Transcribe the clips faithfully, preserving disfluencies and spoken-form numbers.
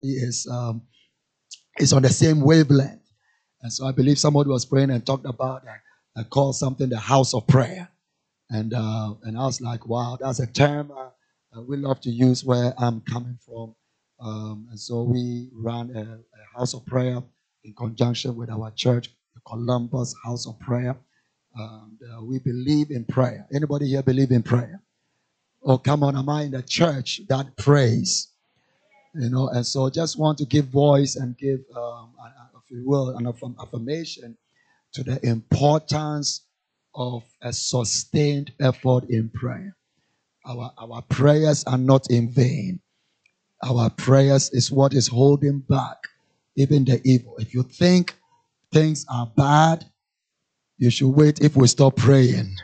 is um, is on the same wavelength. And so I believe somebody was praying and talked about that. I called something the house of prayer. And uh, and I was like, wow, that's a term uh, uh, we love to use where I'm coming from. Um, and so we ran a, a house of prayer in conjunction with our church, the Columbus House of Prayer. And uh, we believe in prayer. Anybody here believe in prayer? Oh, come on, am I in the church that prays? You know, and so just want to give voice and give, um, if you will, an affirmation to the importance of a sustained effort in prayer. Our, our prayers are not in vain. Our prayers is what is holding back even the evil. If you think things are bad, you should wait if we stop praying.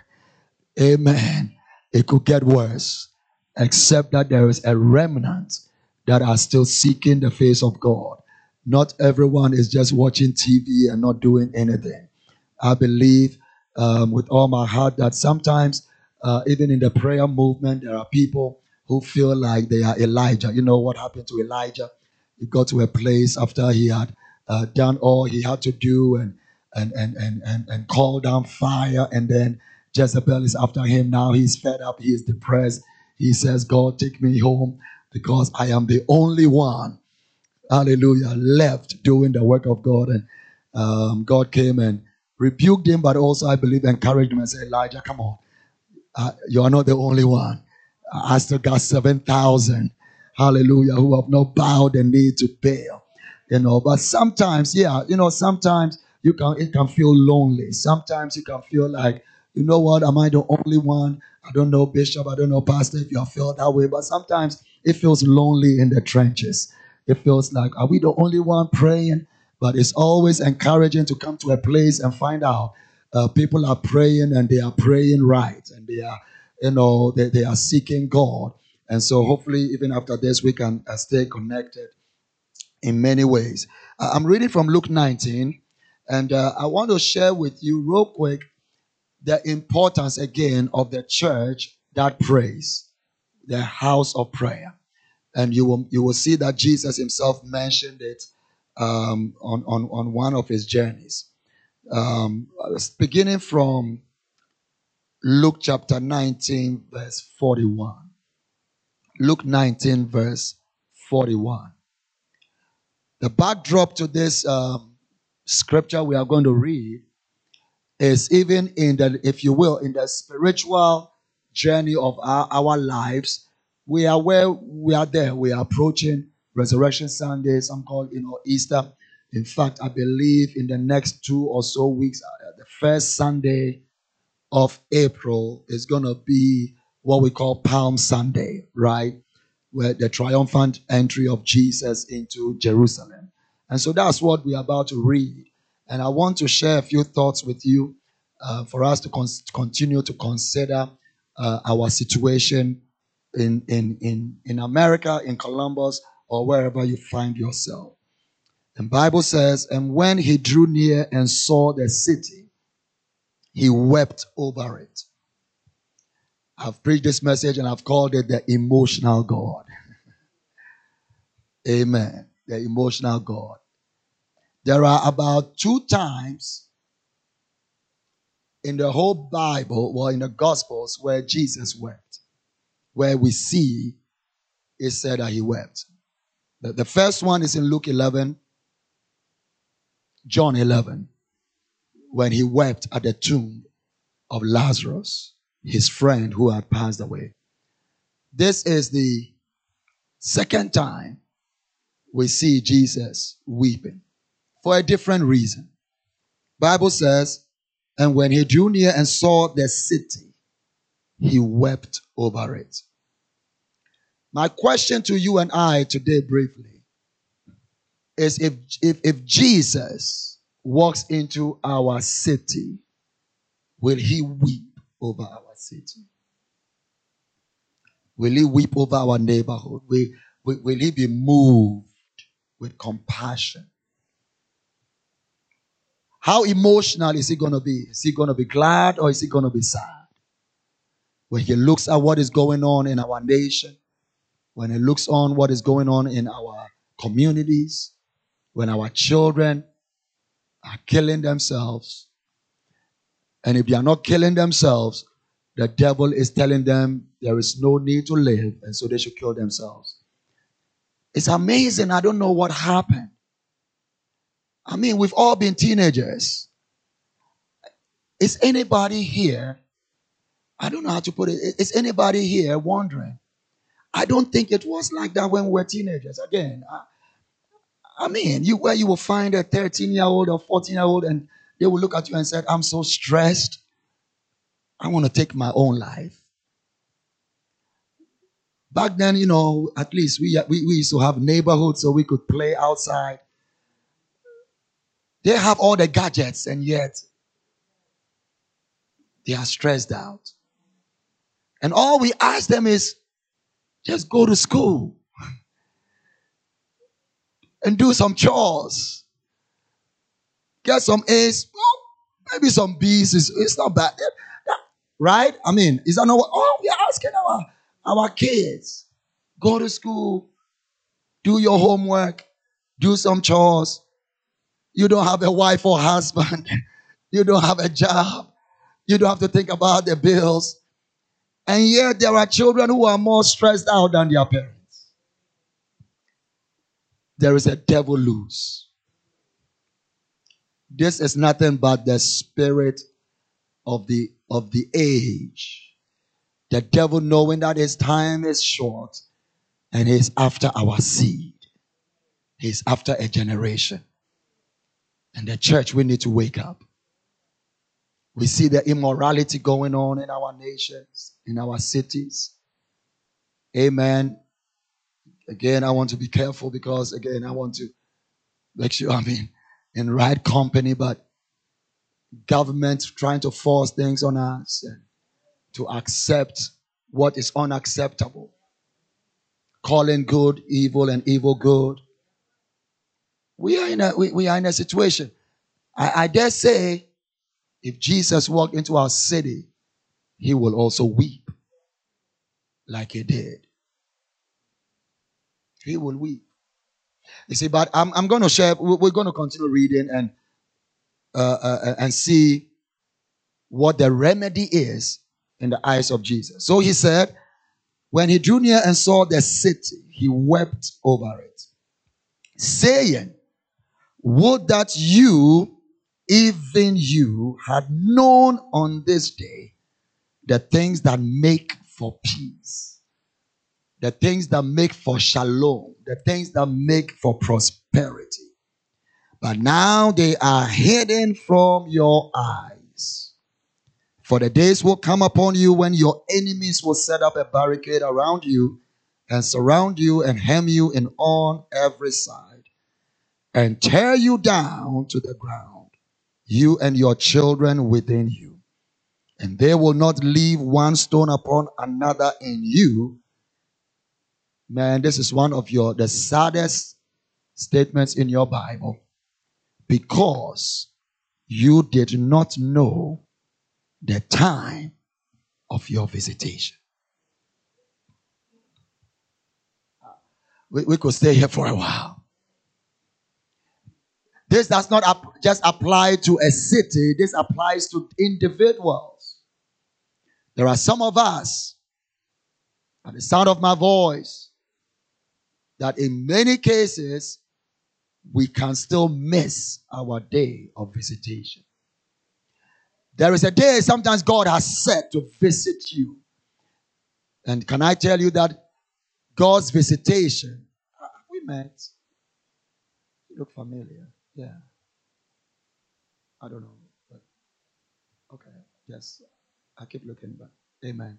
Amen. It could get worse, except that there is a remnant that are still seeking the face of God. Not everyone is just watching T V and not doing anything. I believe um, with all my heart that sometimes, uh, even in the prayer movement, there are people who feel like they are Elijah. You know what happened to Elijah? He got to a place after he had uh, done all he had to do and and and and and, and call down fire, and then Jezebel is after him. Now he's fed up. He is depressed. He says, God, take me home because I am the only one, hallelujah, left doing the work of God. And um, God came and rebuked him, but also, I believe, encouraged him and said, Elijah, come on. Uh, you are not the only one. I still got seven thousand, hallelujah, who have not bowed the knee to Baal. You know, but sometimes, yeah, you know, sometimes you can it can feel lonely. Sometimes you can feel like, you know what, am I the only one? I don't know, Bishop, I don't know, Pastor, if you feel that way, but sometimes it feels lonely in the trenches. It feels like, are we the only one praying? But it's always encouraging to come to a place and find out uh, people are praying and they are praying right, and they are, you know, they, they are seeking God. And so hopefully even after this we can uh, stay connected in many ways. Uh, I'm reading from Luke nineteen, and uh, I want to share with you real quick the importance again of the church that prays, the house of prayer. And you will you will see that Jesus himself mentioned it um, on, on, on one of his journeys. Um, beginning from Luke chapter nineteen, verse forty-one. Luke nineteen, verse forty-one. The backdrop to this um, scripture we are going to read is even in the, if you will, in the spiritual journey of our, our lives. We are where we are there. We are approaching Resurrection Sunday, some call, you know, Easter. In fact, I believe in the next two or so weeks, uh, the first Sunday of April is going to be what we call Palm Sunday, right? Where the triumphant entry of Jesus into Jerusalem. And so that's what we're about to read. And I want to share a few thoughts with you uh, for us to con- continue to consider uh, our situation in, in, in, in America, in Columbus, or wherever you find yourself. The Bible says, and when he drew near and saw the city, he wept over it. I've preached this message and I've called it the emotional God. Amen. The emotional God. There are about two times in the whole Bible, or in the Gospels, where Jesus wept. Where we see it said that he wept. The, the first one is in Luke eleven, John eleven, when he wept at the tomb of Lazarus, his friend who had passed away. This is the second time we see Jesus weeping for a different reason. Bible says, and when he drew near and saw the city, he wept over it. My question to you and I today briefly is if, if, if Jesus walks into our city, will he weep over our city? Will he weep over our neighborhood? Will, will, will he be moved with compassion? How emotional is he going to be? Is he going to be glad or is he going to be sad? When he looks at what is going on in our nation, when he looks on what is going on in our communities, when our children are killing themselves, and if they are not killing themselves, the devil is telling them there is no need to live, and so they should kill themselves. It's amazing. I don't know what happened. I mean, we've all been teenagers. Is anybody here? I don't know how to put it. Is anybody here wondering? I don't think it was like that when we were teenagers. Again, I, I mean, you where you will find a thirteen-year-old or fourteen-year-old and they will look at you and say, I'm so stressed. I want to take my own life. Back then, you know, at least we, we, we used to have neighborhoods so we could play outside. They have all the gadgets and yet they are stressed out. And all we ask them is, just go to school and do some chores. Get some A's, maybe some B's. It's, it's not bad. Right? I mean, is that not what? Oh, we are asking our, our kids. Go to school. Do your homework. Do some chores. You don't have a wife or husband. You don't have a job. You don't have to think about the bills. And yet there are children who are more stressed out than their parents. There is a devil loose. This is nothing but the spirit of the of the age. The devil knowing that his time is short and he's after our seed. He's after a generation. And the church, we need to wake up. We see the immorality going on in our nations, in our cities. Amen. Again, I want to be careful because, again, I want to make sure I'm in, in right company, but government trying to force things on us and to accept what is unacceptable. Calling good evil and evil good. We are in a, we, we are in a situation. I, I dare say, if Jesus walked into our city, he will also weep like he did. He will weep. You see, but I'm, I'm going to share, we're going to continue reading and, uh, uh, and see what the remedy is in the eyes of Jesus. So he said, when he drew near and saw the city, he wept over it, saying, would that you, even you, had known on this day the things that make for peace, the things that make for shalom, the things that make for prosperity. But now they are hidden from your eyes. For the days will come upon you when your enemies will set up a barricade around you and surround you and hem you in on every side and tear you down to the ground, you and your children within you. And they will not leave one stone upon another in you. Man, this is one of your the saddest statements in your Bible. Because you did not know the time of your visitation. We, we could stay here for a while. This does not ap- just apply to a city. This applies to individuals. There are some of us, at the sound of my voice, that in many cases, we can still miss our day of visitation. There is a day sometimes God has set to visit you. And can I tell you that God's visitation, we met. You look familiar. Yeah. I don't know. But okay. Yes. I keep looking back. Amen.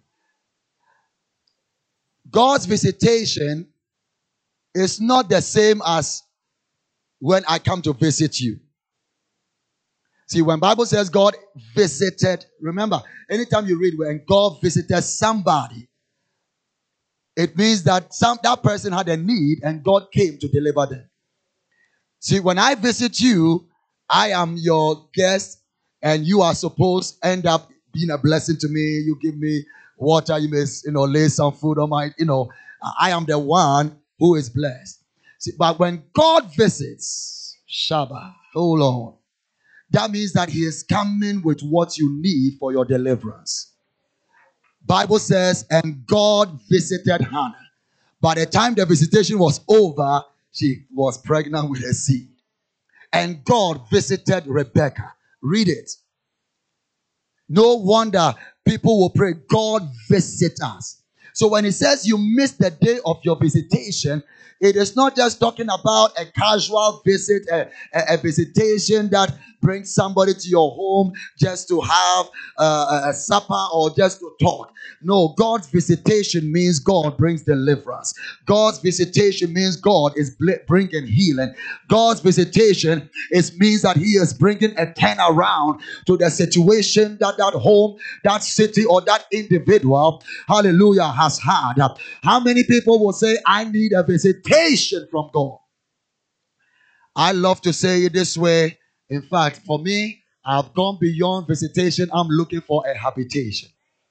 God's visitation is not the same as when I come to visit you. See, when Bible says God visited, remember, anytime you read when God visited somebody, it means that some that person had a need and God came to deliver them. See, when I visit you, I am your guest and you are supposed to end up being a blessing to me. You give me water, you may, you know, lay some food on my, you know, I am the one who is blessed. See, but when God visits, Shabbat, oh Lord, that means that he is coming with what you need for your deliverance. Bible says, and God visited Hannah. By the time the visitation was over, she was pregnant with a seed. And God visited Rebekah. Read it. No wonder people will pray, God visit us. So when it says you miss the day of your visitation, it is not just talking about a casual visit, a, a, a visitation that brings somebody to your home just to have uh, a supper or just to talk. No, God's visitation means God brings deliverance. God's visitation means God is bringing healing. God's visitation is means that he is bringing a turnaround to the situation that that home, that city, or that individual, hallelujah, has had. How many people will say, I need a visitation from God? I love to say it this way. In fact, for me, I've gone beyond visitation. I'm looking for a habitation.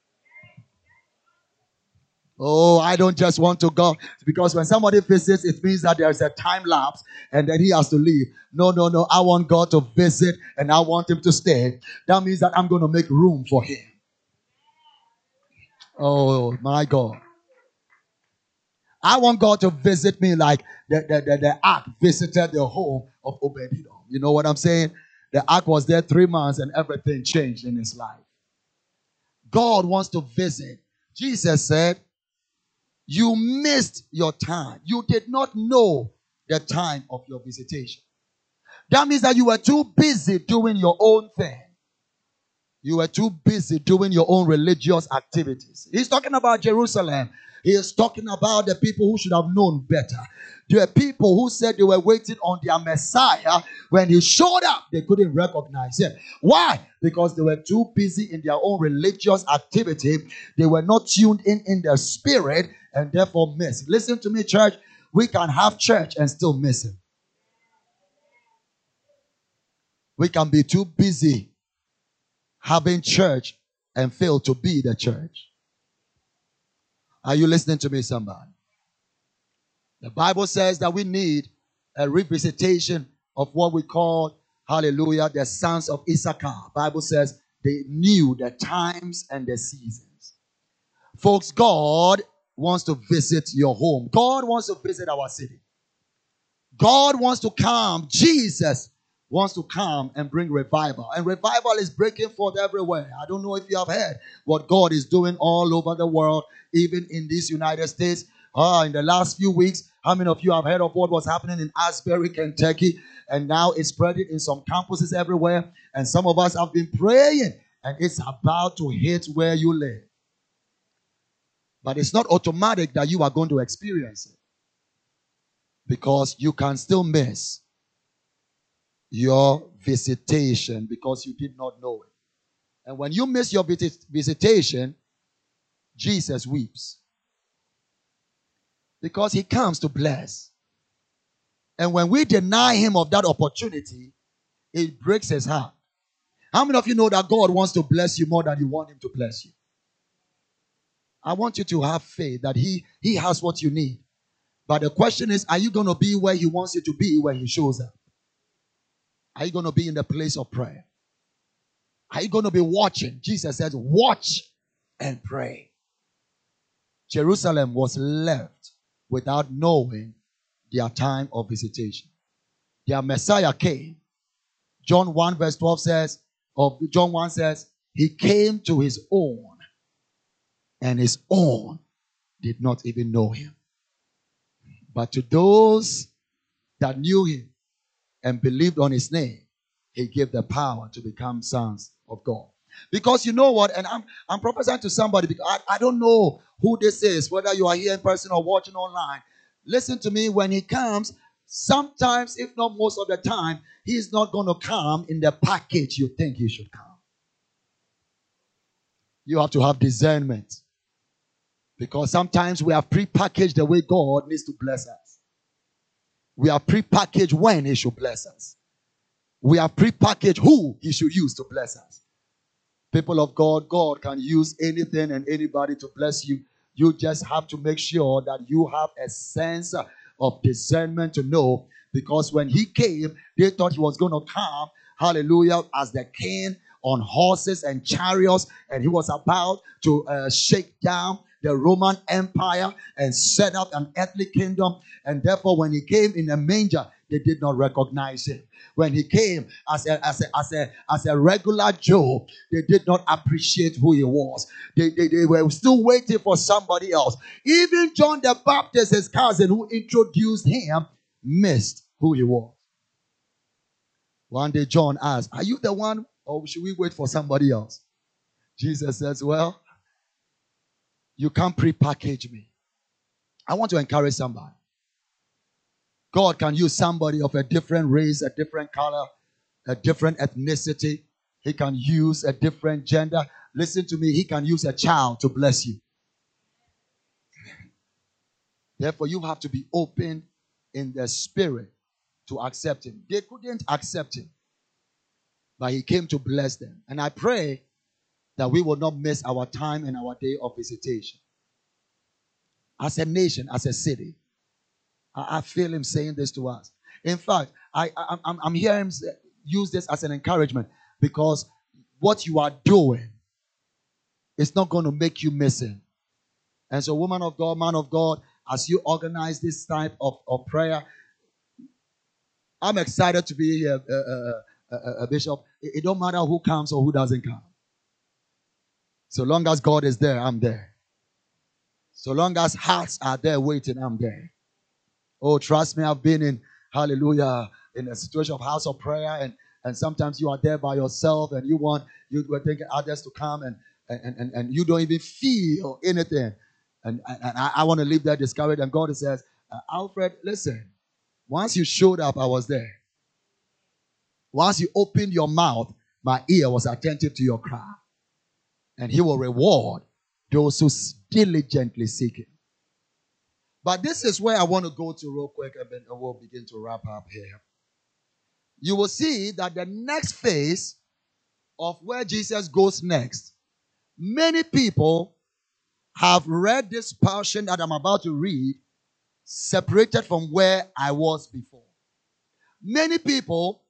Oh, I don't just want to go, because when somebody visits, it means that there's a time lapse and then he has to leave. No, no, no. I want God to visit and I want him to stay. That means that I'm going to make room for him. Oh, my God. I want God to visit me like the, the, the, the ark visited the home of Obed-Edom. You know what I'm saying? The ark was there three months and everything changed in his life. God wants to visit. Jesus said, you missed your time. You did not know the time of your visitation. That means that you were too busy doing your own thing. You were too busy doing your own religious activities. He's talking about Jerusalem. He is talking about the people who should have known better. There are people who said they were waiting on their Messiah. When he showed up, they couldn't recognize him. Why? Because they were too busy in their own religious activity. They were not tuned in in their spirit and therefore missed. Listen to me, church. We can have church and still miss him. We can be too busy having church and fail to be the church. Are you listening to me, somebody? The Bible says that we need a revisitation of what we call, hallelujah, the sons of Issachar. Bible says they knew the times and the seasons. Folks, God wants to visit your home. God wants to visit our city. God wants to come. Jesus wants to come and bring revival. And revival is breaking forth everywhere. I don't know if you have heard what God is doing all over the world, even in these United States. Ah, in the last few weeks, how many of you have heard of what was happening in Asbury, Kentucky? And now it's spreading in some campuses everywhere. And some of us have been praying, and it's about to hit where you live. But it's not automatic that you are going to experience it, because you can still miss your visitation because you did not know it. And when you miss your visitation, Jesus weeps, because he comes to bless. And when we deny him of that opportunity, it breaks his heart. How many of you know that God wants to bless you more than you want him to bless you? I want you to have faith that he, he has what you need. But the question is, are you going to be where he wants you to be when he shows up? Are you going to be in the place of prayer? Are you going to be watching? Jesus said, watch and pray. Jerusalem was left without knowing their time of visitation. Their Messiah came. John one verse twelve says, of John one says, he came to his own, and his own did not even know him. But to those that knew him and believed on his name, he gave the power to become sons of God. Because you know what, and I'm I'm prophesying to somebody, because I, I don't know who this is, whether you are here in person or watching online. Listen to me, when he comes, sometimes, if not most of the time, he is not going to come in the package you think he should come. You have to have discernment. Because sometimes we have prepackaged the way God needs to bless us. We have prepackaged when he should bless us. We have prepackaged who he should use to bless us. People of God, God can use anything and anybody to bless you. You just have to make sure that you have a sense of discernment to know, because when he came, they thought he was going to come, hallelujah, as the king on horses and chariots, and he was about to uh, shake down the Roman Empire and set up an earthly kingdom. And therefore, when he came in a manger, they did not recognize him. When he came as a, as a, as a, as a regular Joe, they did not appreciate who he was. They, they, they were still waiting for somebody else. Even John the Baptist, his cousin who introduced him, missed who he was. One day John asked, "Are you the one, or should we wait for somebody else?" Jesus says, "Well, you can't pre-package me." I want to encourage somebody. God can use somebody of a different race, a different color, a different ethnicity. He can use a different gender. Listen to me. He can use a child to bless you. Therefore, you have to be open in the spirit to accept him. They couldn't accept him, but he came to bless them. And I pray that we will not miss our time and our day of visitation. As a nation, as a city, I, I feel him saying this to us. In fact, I, I, I'm, I'm hearing him use this as an encouragement, because what you are doing is not going to make you miss him. And so, woman of God, man of God, as you organize this type of, of prayer, I'm excited to be a, a, a, a, a bishop. It, it don't matter who comes or who doesn't come. So long as God is there, I'm there. So long as hearts are there waiting, I'm there. Oh, trust me, I've been in, hallelujah, in a situation of house of prayer, and, and sometimes you are there by yourself and you want, you were thinking others to come, and, and, and, and you don't even feel anything. And, and, and I, I want to leave that discouraged. And God says, uh, Alfred, listen, once you showed up, I was there. Once you opened your mouth, my ear was attentive to your cry. And he will reward those who diligently seek him. But this is where I want to go to real quick, and then we'll begin to wrap up here. You will see that the next phase of where Jesus goes next, many people have read this portion that I'm about to read separated from where I was before. Many people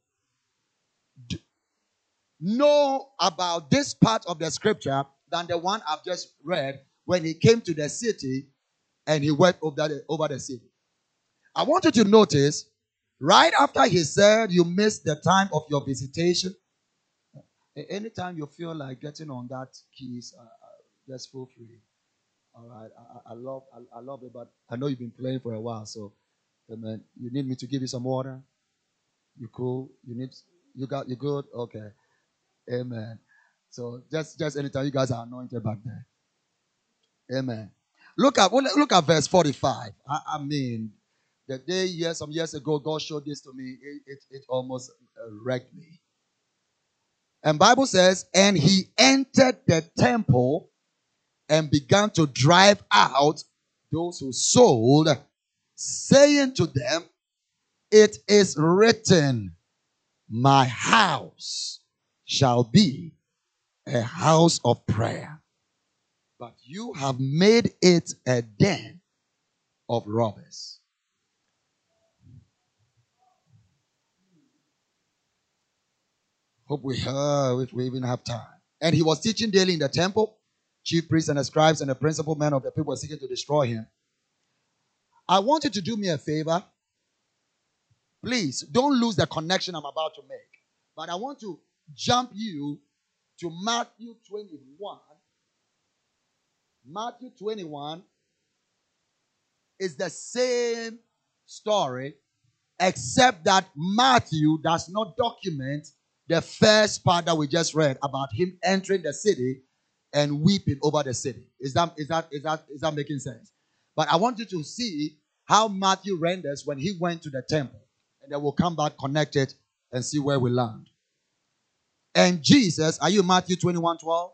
know about this part of the scripture than the one I've just read, when he came to the city and he went over the, over the city. I want you to notice, right after he said you missed the time of your visitation, anytime you feel like getting on that keys, uh, uh, just feel free. All right, I, I love I, I love it, but I know you've been playing for a while, so amen. You need me to give you some water? You cool? You need you got you good? Okay. Amen. So just just anytime you guys are anointed back there. Amen. Look at look at verse forty-five. I, I mean, the day years some years ago, God showed this to me. It it, it almost uh, wrecked me. And Bible says, and he entered the temple and began to drive out those who sold, saying to them, it is written, my house shall be a house of prayer, but you have made it a den of robbers. Hope we, uh, if we even have time. And he was teaching daily in the temple. Chief priests and the scribes and the principal men of the people were seeking to destroy him. I want you to do me a favor. Please, don't lose the connection I'm about to make. But I want to jump you to Matthew twenty-one. Matthew twenty-one is the same story, except that Matthew does not document the first part that we just read about him entering the city and weeping over the city. Is that, is that, is that, is that making sense? But I want you to see how Matthew renders when he went to the temple. And then we'll come back, connect it, and see where we land. And Jesus, are you Matthew twenty-one twelve?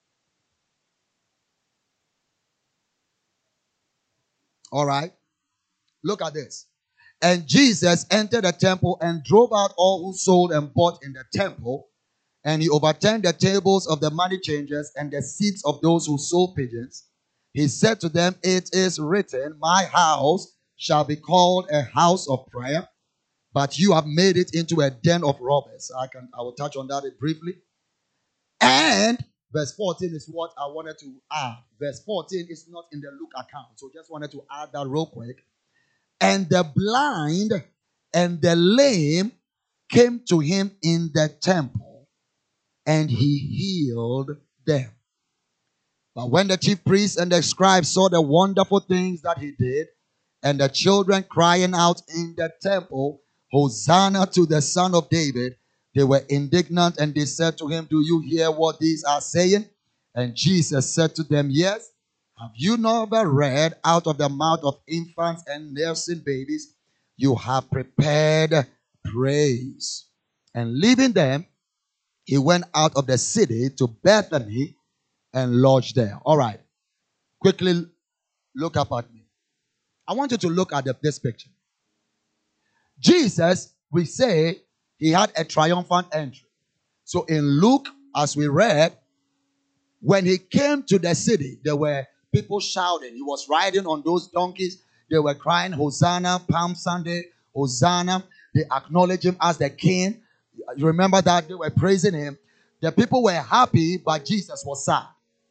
All right. Look at this. And Jesus entered the temple and drove out all who sold and bought in the temple. And he overturned the tables of the money changers and the seats of those who sold pigeons. He said to them, it is written, my house shall be called a house of prayer, but you have made it into a den of robbers. I can I will touch on that briefly. And verse fourteen is what I wanted to add. Verse fourteen is not in the Luke account, so just wanted to add that real quick. And the blind and the lame came to him in the temple, and he healed them. But when the chief priests and the scribes saw the wonderful things that he did, and the children crying out in the temple, Hosanna to the Son of David, they were indignant, and they said to him, do you hear what these are saying? And Jesus said to them, yes. Have you never read, out of the mouth of infants and nursing babies, you have prepared praise? And leaving them, he went out of the city to Bethany and lodged there. All right. Quickly look up at me. I want you to look at the, this picture. Jesus, we say, he had a triumphant entry. So in Luke, as we read, when he came to the city, there were people shouting. He was riding on those donkeys. They were crying, Hosanna, Palm Sunday, Hosanna. They acknowledged him as the king. You remember that? They were praising him. The people were happy, but Jesus was sad.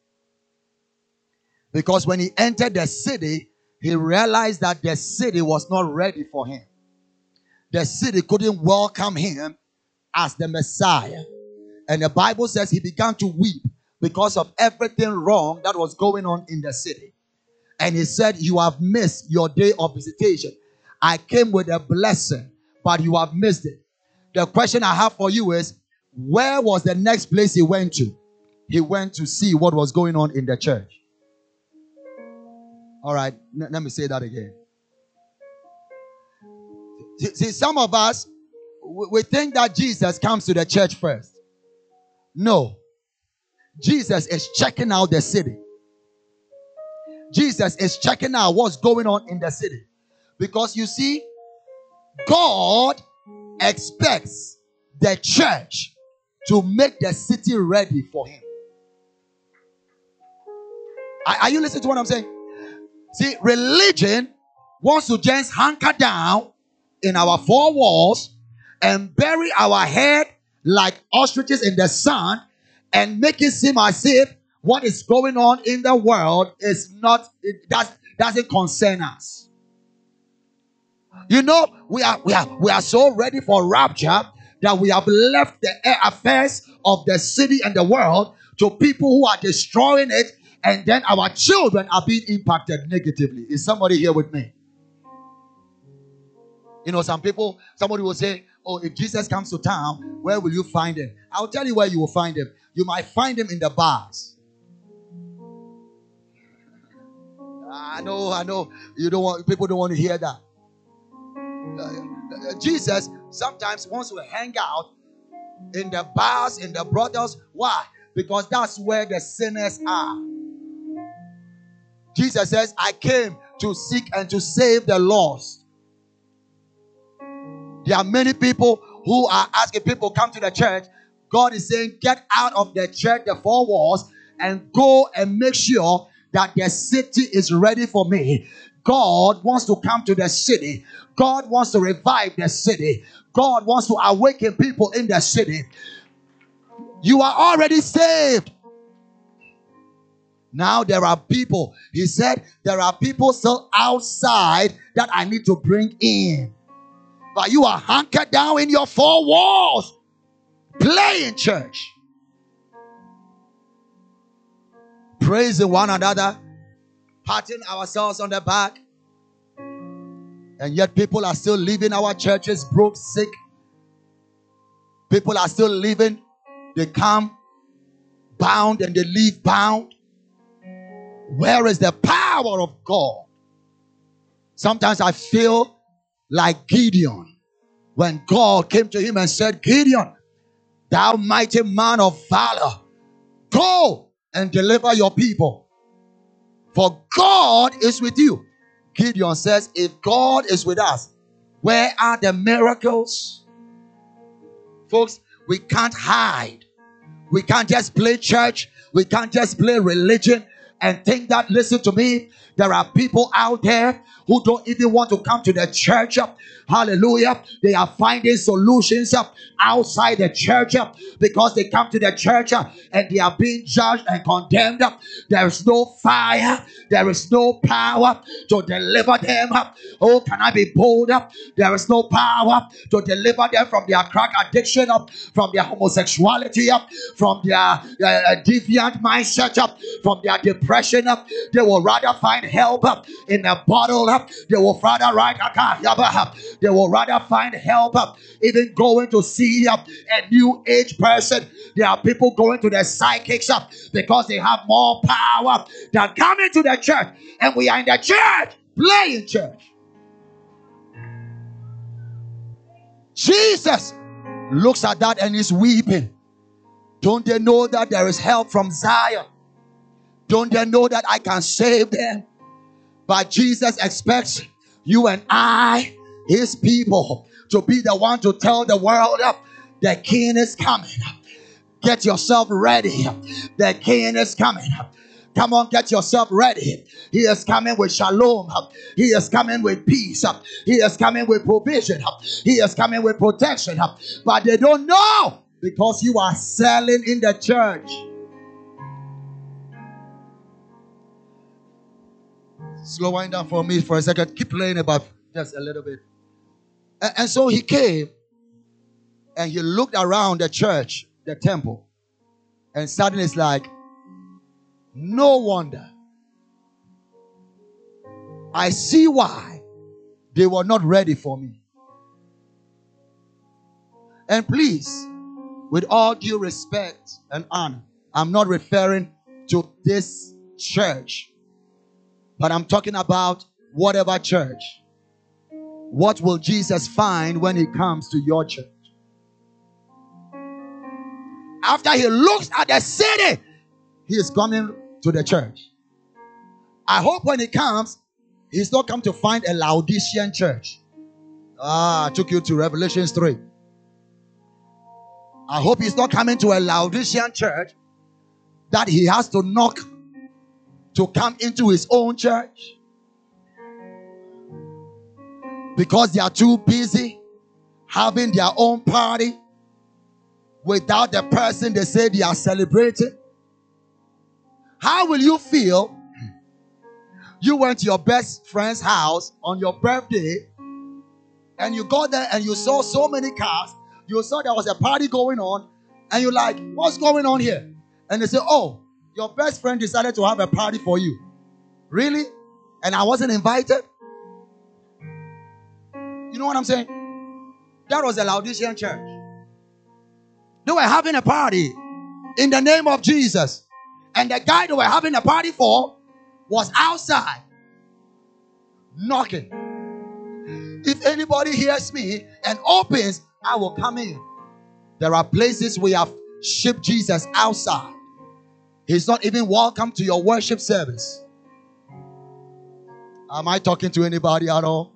Because when he entered the city, he realized that the city was not ready for him. The city couldn't welcome him as the Messiah. And the Bible says he began to weep because of everything wrong that was going on in the city. And he said, you have missed your day of visitation. I came with a blessing, but you have missed it. The question I have for you is, where was the next place he went to? He went to see what was going on in the church. All right, n- let me say that again. See, see, some of us, we, we think that Jesus comes to the church first. No. Jesus is checking out the city. Jesus is checking out what's going on in the city. Because you see, God expects the church to make the city ready for him. Are, are you listening to what I'm saying? See, religion wants to just hunker down in our four walls and bury our head like ostriches in the sun and make it seem as if what is going on in the world is not, it does, doesn't concern us. You know, we are, we are, we are so ready for rapture that we have left the affairs of the city and the world to people who are destroying it, and then our children are being impacted negatively. Is somebody here with me? You know, some people, somebody will say, oh, if Jesus comes to town, where will you find him? I'll tell you where you will find him. You might find him in the bars. I know, I know. You don't want, people don't want to hear that. Uh, Jesus sometimes wants to hang out in the bars, in the brothels. Why? Because that's where the sinners are. Jesus says, I came to seek and to save the lost. There are many people who are asking people come to the church. God is saying, get out of the church, the four walls, and go and make sure that the city is ready for me. God wants to come to the city. God wants to revive the city. God wants to awaken people in the city. You are already saved. Now there are people, he said, there are people still outside that I need to bring in. But you are hunkered down in your four walls, playing church, praising one another, patting ourselves on the back. And yet people are still leaving our churches broke, sick. People are still leaving. They come bound and they leave bound. Where is the power of God? Sometimes I feel like Gideon when God came to him and said, Gideon, thou mighty man of valor, go and deliver your people, for God is with you. Gideon says, if God is with us, where are the miracles? Folks, we can't hide. We can't just play church. We can't just play religion and think that, listen to me, there are people out there who don't even want to come to the church. Hallelujah. They are finding solutions outside the church because they come to the church and they are being judged and condemned. There is no fire. There is no power to deliver them. Oh, can I be bold? There is no power to deliver them from their crack addiction, from their homosexuality, from their uh, deviant mindset, from their depression. They will rather find help in a bottle. They will rather write They will rather find help even going to see a new age person. There are people going to the psychics because they have more power than coming to the church. And we are in the church, playing church. Jesus looks at that and is weeping. Don't they know that there is help from Zion? Don't they know that I can save them? But Jesus expects you and I, his people, to be the one to tell the world the king is coming. Get yourself ready. The king is coming. Come on, get yourself ready. He is coming with shalom. He is coming with peace. He is coming with provision. He is coming with protection. But they don't know because you are selling in the church. Slow wind down for me for a second. Keep playing about just a little bit. And, and so he came and he looked around the church, the temple, and suddenly it's like, no wonder. I see why they were not ready for me. And please, with all due respect and honor, I'm not referring to this church, but I'm talking about whatever church. What will Jesus find when he comes to your church? After he looks at the city, he is coming to the church. I hope when he comes, he's not come to find a Laodicean church. Ah, I took you to Revelation three. I hope he's not coming to a Laodicean church that he has to knock to come into his own church because they are too busy having their own party without the person they say they are celebrating. How will you feel? You went to your best friend's house on your birthday and you got there and you saw so many cars. You saw there was a party going on and you're like, what's going on here? And they say, oh, your best friend decided to have a party for you. Really? And I wasn't invited? You know what I'm saying? That was a Laodicean church. They were having a party in the name of Jesus. And the guy they were having a party for was outside knocking. If anybody hears me and opens, I will come in. There are places we have shipped Jesus outside. He's not even welcome to your worship service. Am I talking to anybody at all?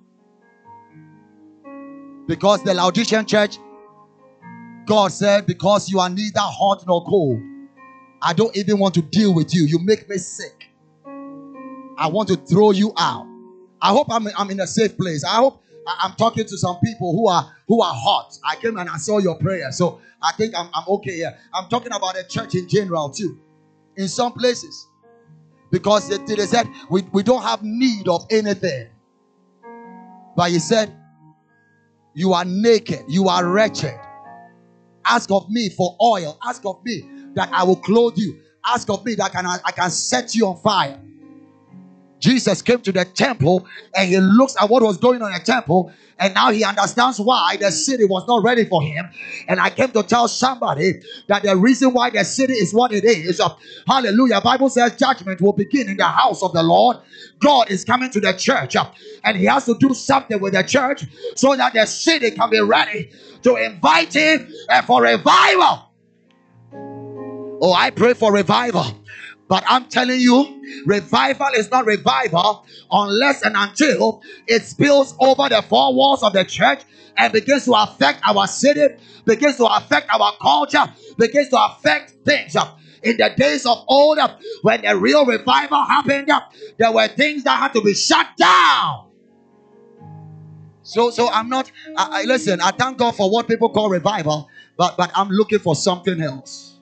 Because the Laodicean church, God said, because you are neither hot nor cold, I don't even want to deal with you. You make me sick. I want to throw you out. I hope I'm, I'm in a safe place. I hope I'm talking to some people who are who are hot. I came and I saw your prayer, so I think I'm, I'm okay here. I'm talking about the church in general too. In some places. Because they, they said, we, we don't have need of anything. But he said, you are naked. You are wretched. Ask of me for oil. Ask of me that I will clothe you. Ask of me that I can, I can set you on fire. Jesus came to the temple and he looks at what was going on in the temple, and now he understands why the city was not ready for him. And I came to tell somebody that the reason why the city is what it is, uh, hallelujah, Bible says judgment will begin in the house of the Lord. God is coming to the church uh, and he has to do something with the church so that the city can be ready to invite him uh, for revival. Oh, I pray for revival. But I'm telling you, revival is not revival unless and until it spills over the four walls of the church and begins to affect our city, begins to affect our culture, begins to affect things. In the days of old, uh, when the real revival happened, uh, there were things that had to be shut down. So, so I'm not. I, I, listen, I thank God for what people call revival, but but I'm looking for something else.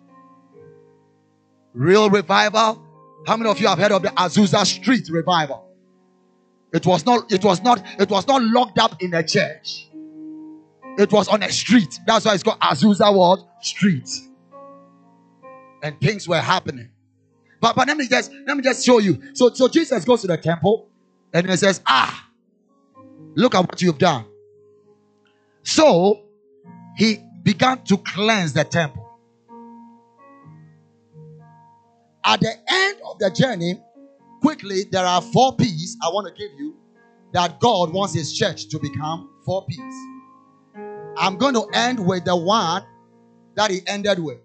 Real revival. How many of you have heard of the Azusa Street revival? It was not. It was not. It was not locked up in a church. It was on a street. That's why it's called Azusa what? Street. And things were happening. But but let me just let me just show you. So so Jesus goes to the temple and he says, ah. Look at what you've done. So he began to cleanse the temple. At the end of the journey, quickly, there are four P's I want to give you that God wants his church to become. Four P's. I'm going to end with the one that he ended with.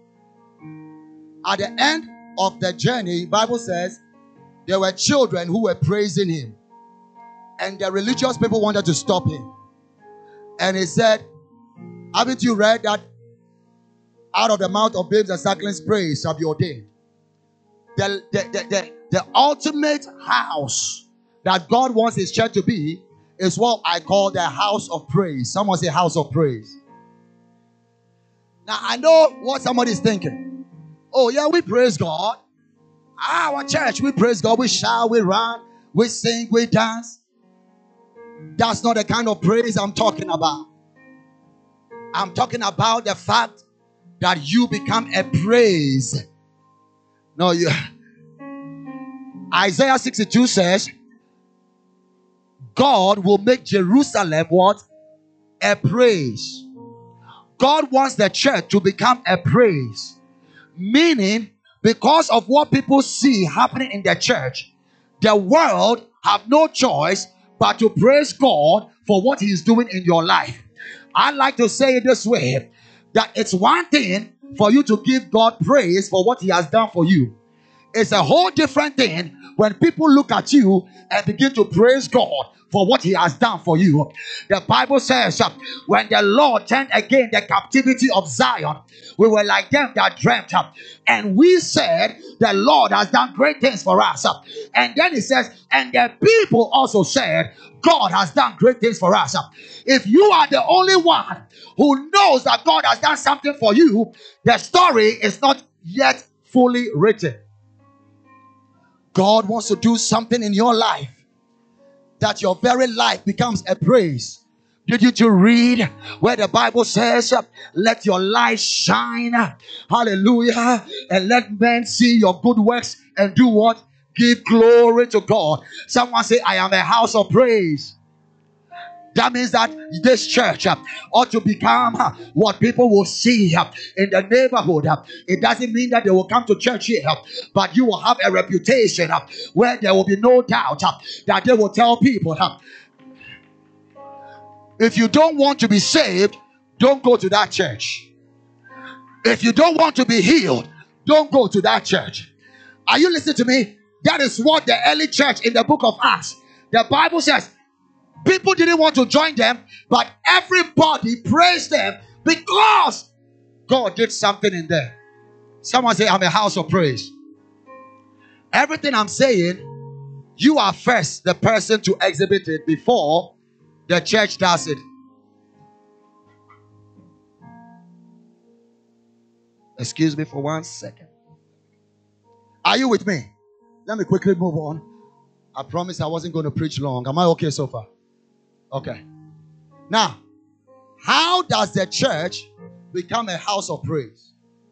At the end of the journey, the Bible says there were children who were praising him. And the religious people wanted to stop him. And he said, haven't you read that out of the mouth of babes and sucklings praise shall be ordained? The, the, the, the, the ultimate house that God wants his church to be is what I call the house of praise. Someone say house of praise. Now I know what somebody's thinking. Oh yeah, we praise God. Our church, we praise God. We shout, we run, we sing, we dance. That's not the kind of praise I'm talking about. I'm talking about the fact that you become a praise. No, you. Isaiah sixty-two says, God will make Jerusalem what? A praise. God wants the church to become a praise. Meaning, because of what people see happening in the church, the world have no choice but to praise God for what he is doing in your life. I like to say it this way, that it's one thing for you to give God praise for what he has done for you. It's a whole different thing when people look at you and begin to praise God for what he has done for you. The Bible says, uh, when the Lord turned again the captivity of Zion, we were like them that dreamt. Uh, and we said, the Lord has done great things for us. Uh, and then he says, and the people also said, God has done great things for us. Uh, if you are the only one who knows that God has done something for you, the story is not yet fully written. God wants to do something in your life that your very life becomes a praise. Did you to read where the Bible says, let your light shine, hallelujah, and let men see your good works and do what? Give glory to God. Someone say, I am a house of praise. That means that this church uh, ought to become uh, what people will see uh, in the neighborhood. Uh, it doesn't mean that they will come to church here, uh, but you will have a reputation uh, where there will be no doubt uh, that they will tell people. Uh, if you don't want to be saved, don't go to that church. If you don't want to be healed, don't go to that church. Are you listening to me? That is what the early church in the book of Acts, the Bible says, people didn't want to join them, but everybody praised them because God did something in them. Someone say, I'm a house of praise. Everything I'm saying, you are first the person to exhibit it before the church does it. Excuse me for one second. Are you with me? Let me quickly move on. I promise I wasn't going to preach long. Am I okay so far? Okay. Now, how does the church become a house of praise?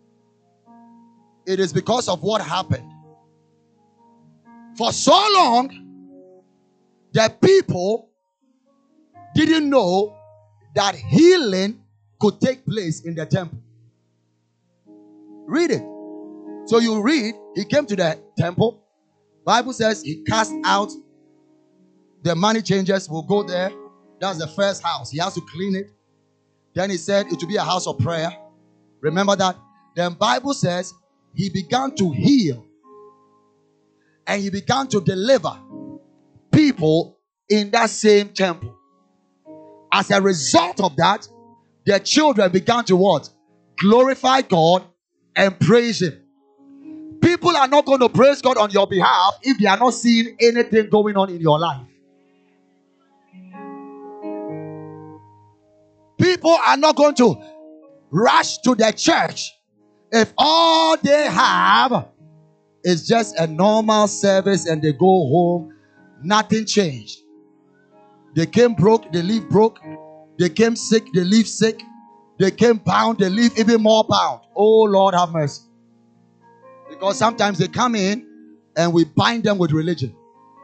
It is because of what happened. For so long, the people didn't know that healing could take place in the temple. Read it. So you read, he came to the temple. Bible says he cast out the money changers. Will go there. That's the first house. He has to clean it. Then he said it will be a house of prayer. Remember that? Then Bible says he began to heal. And he began to deliver people in that same temple. As a result of that, their children began to what? Glorify God and praise him. People are not going to praise God on your behalf if they are not seeing anything going on in your life. People are not going to rush to the church if all they have is just a normal service and they go home, nothing changed. They came broke, they leave broke. They came sick, they leave sick. They came bound, they leave even more bound. Oh, Lord, have mercy. Because sometimes they come in and we bind them with religion.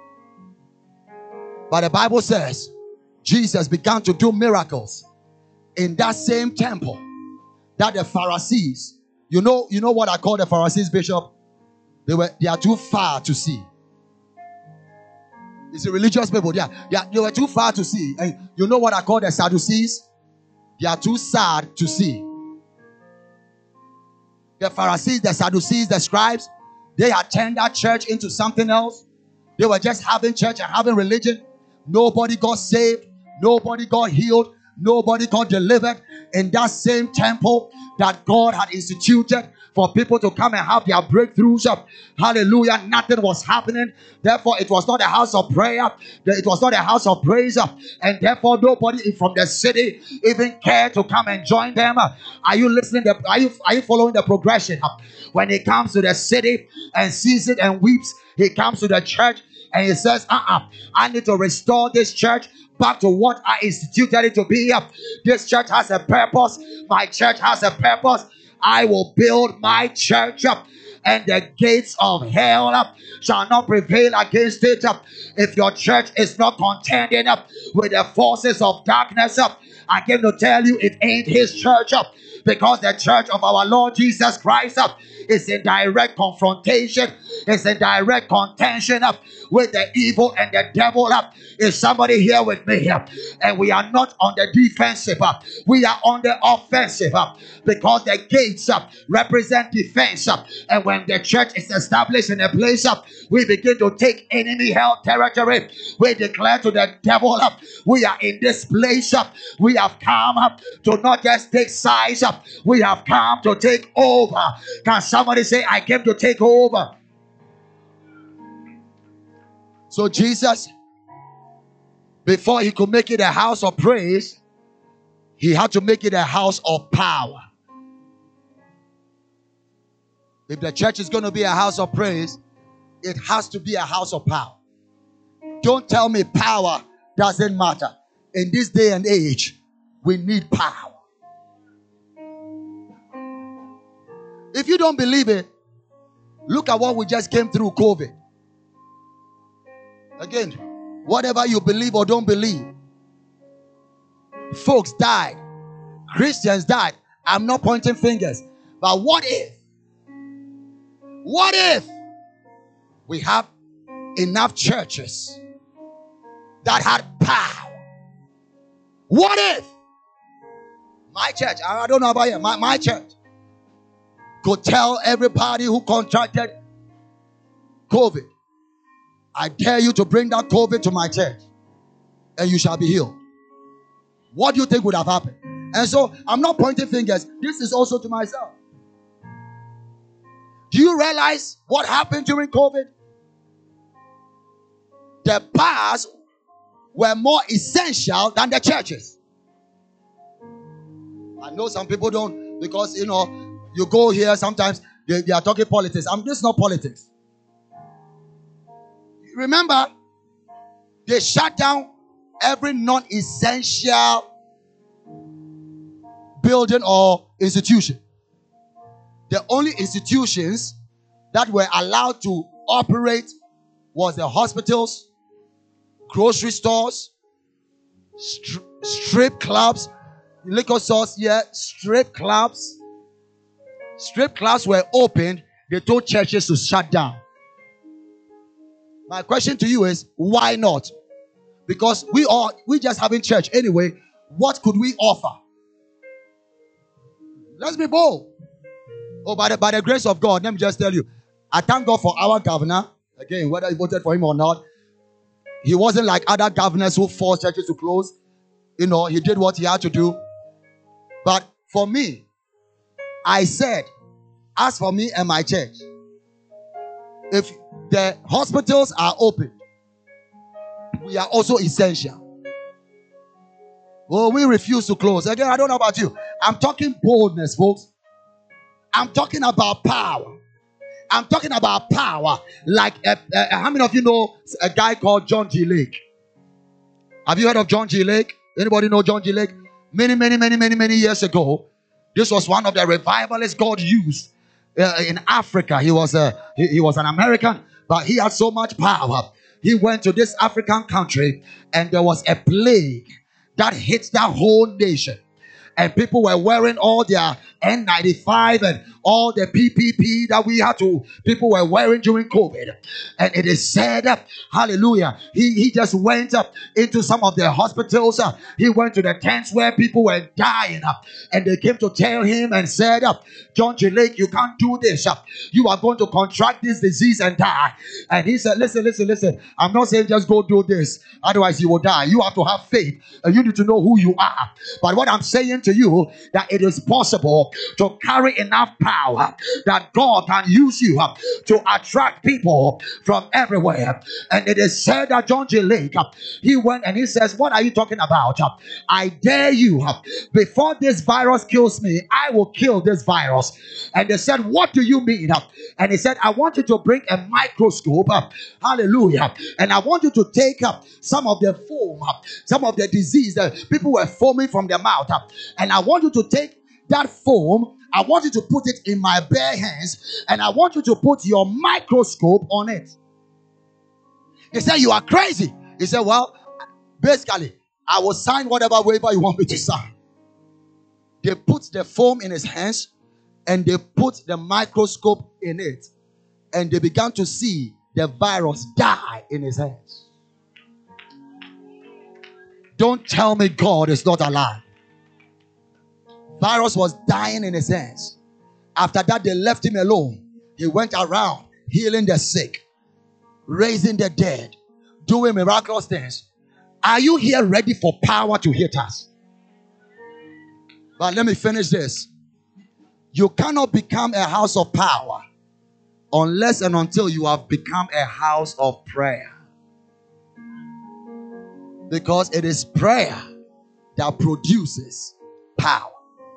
But the Bible says Jesus began to do miracles in that same temple that the Pharisees, you know, you know what I call the Pharisees, Bishop? They were they are too far to see. It's the religious people. They, are, they, are, they were too far to see. And you know what I call the Sadducees? They are too sad to see. The Pharisees, the Sadducees, the scribes, they had turned that church into something else. They were just having church and having religion. Nobody got saved. Nobody got healed. Nobody got delivered in that same temple that God had instituted for people to come and have their breakthroughs. Hallelujah. Nothing was happening. Therefore, it was not a house of prayer. It was not a house of praise. And therefore, nobody from the city even cared to come and join them. Are you listening? Are you, are you following the progression? When he comes to the city and sees it and weeps, he comes to the church and he says, uh-uh, I need to restore this church back to what I instituted it to be. This church has a purpose. My church has a purpose. I will build my church up, and the gates of hell up shall not prevail against it. If your church is not contending up with the forces of darkness up, I came to tell you it ain't his church up, because the church of our Lord Jesus Christ up is in direct confrontation, is in direct contention up with the evil and the devil up. Is somebody here with me here? And we are not on the defensive up, we are on the offensive up, because the gates up represent defense up. And when the church is established in a place up, we begin to take enemy held territory. We declare to the devil up, we are in this place up. We have come up to not just take sides up, we have come to take over. Can somebody say, I came to take over? So Jesus, before he could make it a house of praise, he had to make it a house of power. If the church is going to be a house of praise, it has to be a house of power. Don't tell me power doesn't matter. In this day and age, we need power. If you don't believe it, look at what we just came through, COVID. Again, whatever you believe or don't believe, folks died. Christians died. I'm not pointing fingers. But what if? What if we have enough churches that had power? What if my church, I don't know about you, my, my church could tell everybody who contracted COVID, I dare you to bring that COVID to my church and you shall be healed? What do you think would have happened? And so I'm not pointing fingers. This is also to myself. Do you realize what happened during COVID? The bars were more essential than the churches. I know some people don't, because, you know, you go here, sometimes they, they are talking politics. I'm just not politics. Remember, they shut down every non-essential building or institution. The only institutions that were allowed to operate was the hospitals, grocery stores, stri- strip clubs, liquor stores, yeah, strip clubs. Strip clubs were opened. They told churches to shut down. My question to you is, why not? Because we are we just having church anyway. What could we offer? Let's be bold. Oh, by the, by the grace of God, let me just tell you, I thank God for our governor. Again, whether you voted for him or not, he wasn't like other governors who forced churches to close. You know, he did what he had to do. But for me, I said, as for me and my church, If the hospitals are open, we are also essential. Well, we refuse to close. Again, I don't know about you. I'm talking boldness, folks. I'm talking about power. I'm talking about power. Like, uh, uh, how many of you know a guy called John G. Lake? Have you heard of John G. Lake? Anybody know John G. Lake? Many, many, many, many, many years ago, this was one of the revivalists God used uh, in Africa. He was a he, he was an American, but he had so much power. He went to this African country, and there was a plague that hit that whole nation. And people were wearing all their N ninety-five and all the P P P that we had to, people were wearing during COVID. And it is said, hallelujah, he, he just went up into some of the hospitals. Uh, he went to the tents where people were dying. Uh, and they came to tell him and said, uh, John G. Lake, you can't do this. Uh, you are going to contract this disease and die. And he said, listen, listen, listen. I'm not saying just go do this. Otherwise you will die. You have to have faith. And you need to know who you are. But what I'm saying to you, that it is possible to carry enough power that God can use you uh, to attract people from everywhere. And it is said that John G. Lake, uh, he went and he says, what are you talking about? Uh, I dare you, uh, before this virus kills me, I will kill this virus. And they said, what do you mean? Uh, and he said, I want you to bring a microscope, uh, hallelujah, and I want you to take up uh, some of the foam, uh, some of the disease that people were foaming from their mouth, uh, and I want you to take that foam, I want you to put it in my bare hands, and I want you to put your microscope on it. He said, you are crazy. He said, well, basically, I will sign whatever waiver you want me to sign. They put the foam in his hands, and they put the microscope in it, and they began to see the virus die in his hands. Don't tell me God is not alive. Virus was dying in his hands. After that, they left him alone. He went around healing the sick, raising the dead, doing miraculous things. Are you here ready for power to hit us? But let me finish this. You cannot become a house of power unless and until you have become a house of prayer. Because it is prayer that produces power.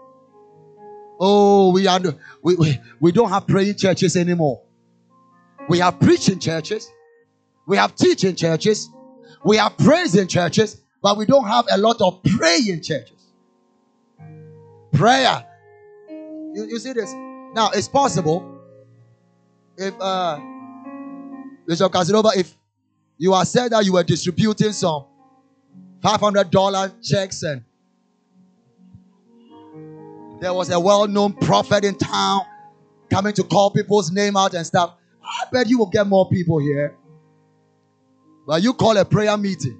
Oh, we are we, we, we don't have praying churches anymore. We have preaching churches. We have teaching churches. We have praising churches, but we don't have a lot of praying churches. Prayer. You, you see this? Now, it's possible if uh Bishop Casanova, if you are said that you were distributing some five hundred dollars checks, and there was a well-known prophet in town coming to call people's name out and stuff, I bet you will get more people here. But you call a prayer meeting.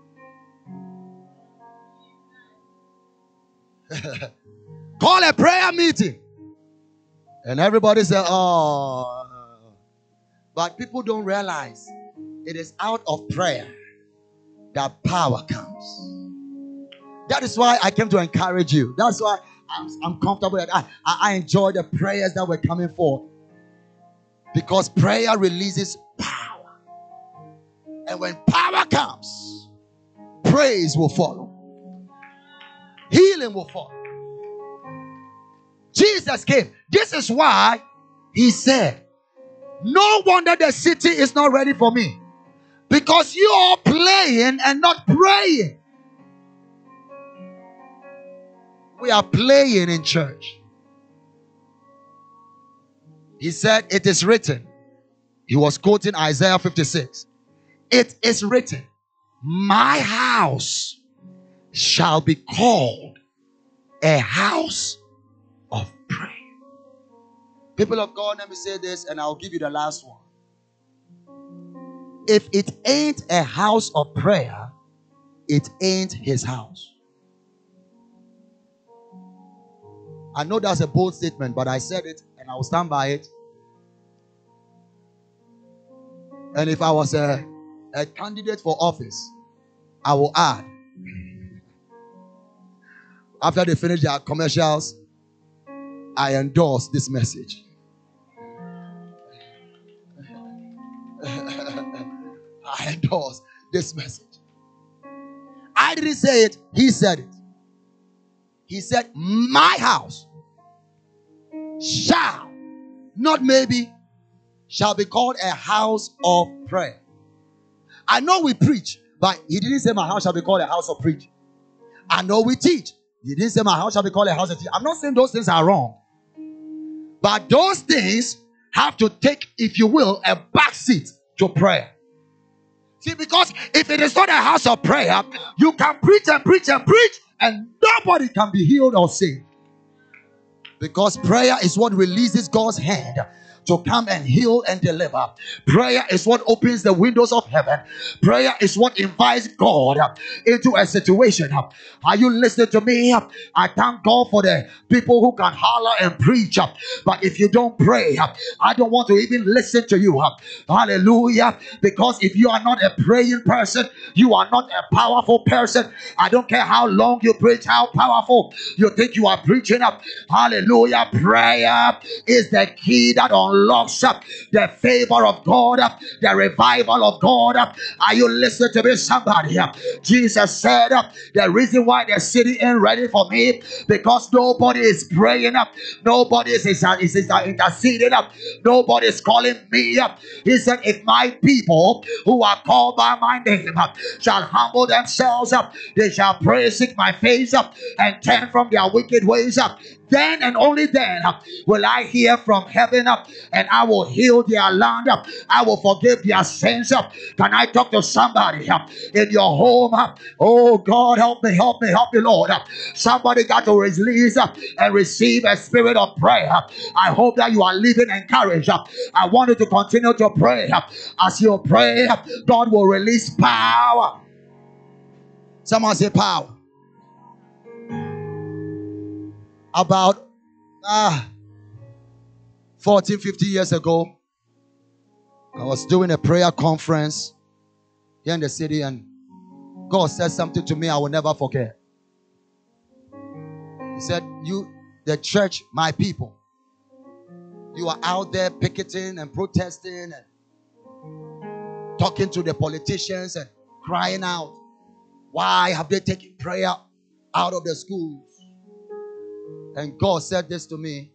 Call a prayer meeting. And everybody said, oh. But people don't realize it is out of prayer that power comes. That is why I came to encourage you. That's why I'm, I'm comfortable. I, I, I enjoy the prayers that were coming forth. Because prayer releases power. And when power comes, praise will follow. Healing will follow. Jesus came. This is why he said, no wonder the city is not ready for me. Because you are playing and not praying. We are playing in church. He said, it is written. He was quoting Isaiah fifty-six. It is written, my house shall be called a house of prayer. People of God, let me say this and I'll give you the last one. If it ain't a house of prayer, it ain't his house. I know that's a bold statement, but I said it and I will stand by it. And if I was a, a candidate for office, I will add, after they finish their commercials, I endorse this message. I endorse this message. I didn't say it, he said it. He said, my house shall, not maybe, shall be called a house of prayer. I know we preach, but he didn't say my house shall be called a house of preaching. I know we teach. He didn't say my house shall be called a house of teaching. I'm not saying those things are wrong. But those things have to take, if you will, a backseat to prayer. See, because if it is not a house of prayer, you can preach and preach and preach, and nobody can be healed or saved. Because prayer is what releases God's hand to come and heal and deliver. Prayer is what opens the windows of heaven. Prayer is what invites God into a situation. Are you listening to me? I thank God for the people who can holler and preach. But if you don't pray, I don't want to even listen to you. Hallelujah. Because if you are not a praying person, you are not a powerful person. I don't care how long you preach, how powerful you think you are preaching. Hallelujah. Prayer is the key that unlocks up the favor of God, the revival of God. Are you listening to me, somebody? Jesus said, the reason why the city ain't ready for me, because nobody is praying up, nobody is, is, is, is interceding up, nobody is calling me up. He said, if my people who are called by my name shall humble themselves up, they shall pray, seek my face up, and turn from their wicked ways up. Then and only then uh, will I hear from heaven up, uh, and I will heal their land up. Uh, I will forgive their sins up. Uh. Can I talk to somebody uh, in your home? Uh, oh God, help me, help me, help me, Lord. Uh, somebody got to release uh, and receive a spirit of prayer. Uh, I hope that you are living encouraged. Uh, I want you to continue to pray. Uh, as you pray, uh, God will release power. Someone say power. About ah, fourteen, fifteen years ago, I was doing a prayer conference here in the city, and God said something to me I will never forget. He said, you, the church, my people, you are out there picketing and protesting and talking to the politicians and crying out. Why have they taken prayer out of the schools? And God said this to me.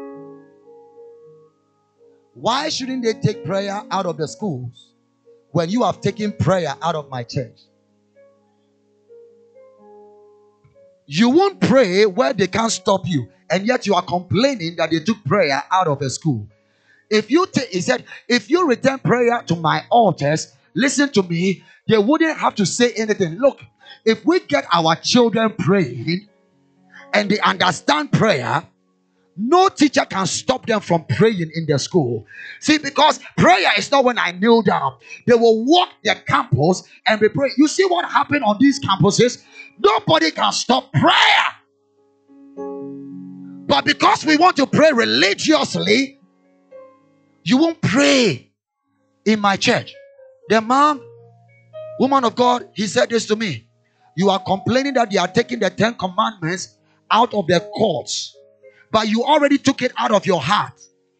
Why shouldn't they take prayer out of the schools when you have taken prayer out of my church? You won't pray where they can't stop you, and yet you are complaining that they took prayer out of a school. If you take, he said, if you return prayer to my altars, listen to me, they wouldn't have to say anything. Look, if we get our children praying and they understand prayer, no teacher can stop them from praying in the school. See, because prayer is not when I kneel down. They will walk the campus and be praying. You see what happened on these campuses? Nobody can stop prayer. But because we want to pray religiously, you won't pray in my church. The man, woman of God, he said this to me. You are complaining that they are taking the Ten Commandments out of the courts, but you already took it out of your heart.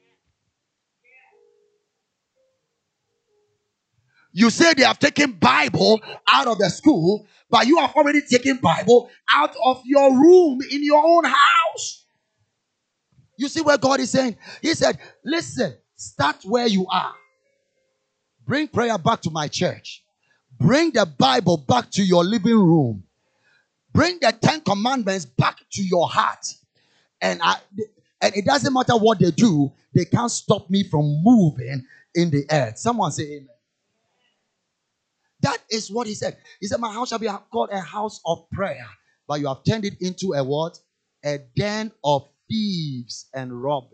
You say they have taken Bible out of the school, but you have already taken Bible out of your room in your own house. You see where God is saying? He said, listen, start where you are. Bring prayer back to my church. Bring the Bible back to your living room. Bring the Ten Commandments back to your heart. And I, and it doesn't matter what they do, they can't stop me from moving in the earth. Someone say amen. That is what he said. He said, my house shall be called a house of prayer. But you have turned it into a what? A den of thieves and robbers.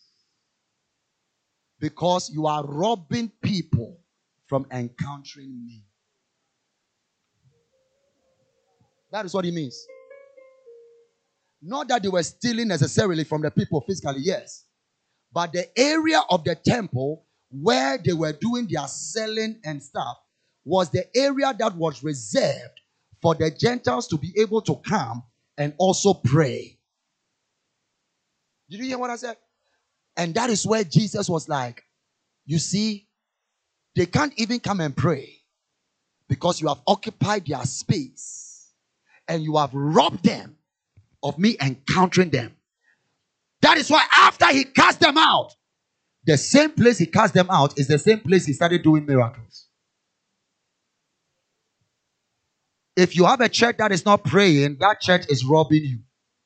Because you are robbing people from encountering me. That is what he means. Not that they were stealing necessarily from the people physically, yes. But the area of the temple where they were doing their selling and stuff was the area that was reserved for the Gentiles to be able to come and also pray. Did you hear what I said? And that is where Jesus was like, you see, they can't even come and pray. because you have occupied their space and you have robbed them of me encountering them. That is why after he cast them out, the same place he cast them out is the same place he started doing miracles. If you have a church that is not praying, that church is robbing you.